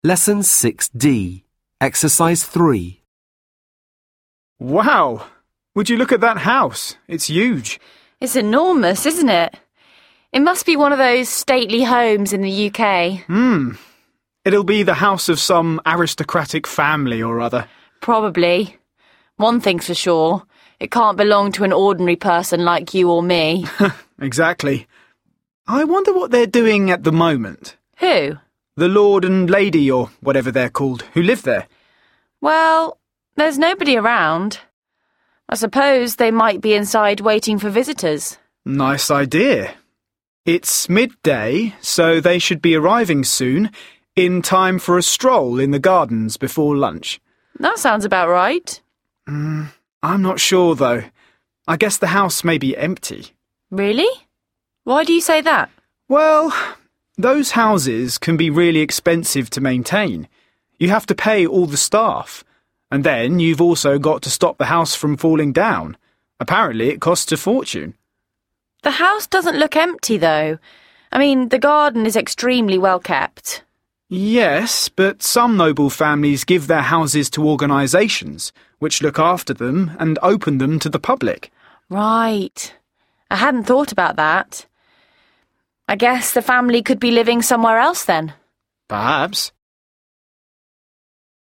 Lesson 6D, Exercise 3. Wow! Would you look at that house? It's huge. It's enormous, isn't it? It must be one of those stately homes in the UK. It'll be the house of some aristocratic family or other. Probably. One thing's for sure. It can't belong to an ordinary person like you or me. Exactly. I wonder what they're doing at the moment. Who? The Lord and Lady, or whatever they're called, who live there. Well, there's nobody around. I suppose they might be inside waiting for visitors. Nice idea. It's midday, so they should be arriving soon, in time for a stroll in the gardens before lunch. That sounds about right. I'm not sure, though. I guess the house may be empty. Really? Why do you say that? Well, those houses can be really expensive to maintain. You have to pay all the staff. And then you've also got to stop the house from falling down. Apparently it costs a fortune. The house doesn't look empty, though. I mean, the garden is extremely well kept. Yes, but some noble families give their houses to organisations, which look after them and open them to the public. Right. I hadn't thought about that. I guess the family could be living somewhere else then. Perhaps.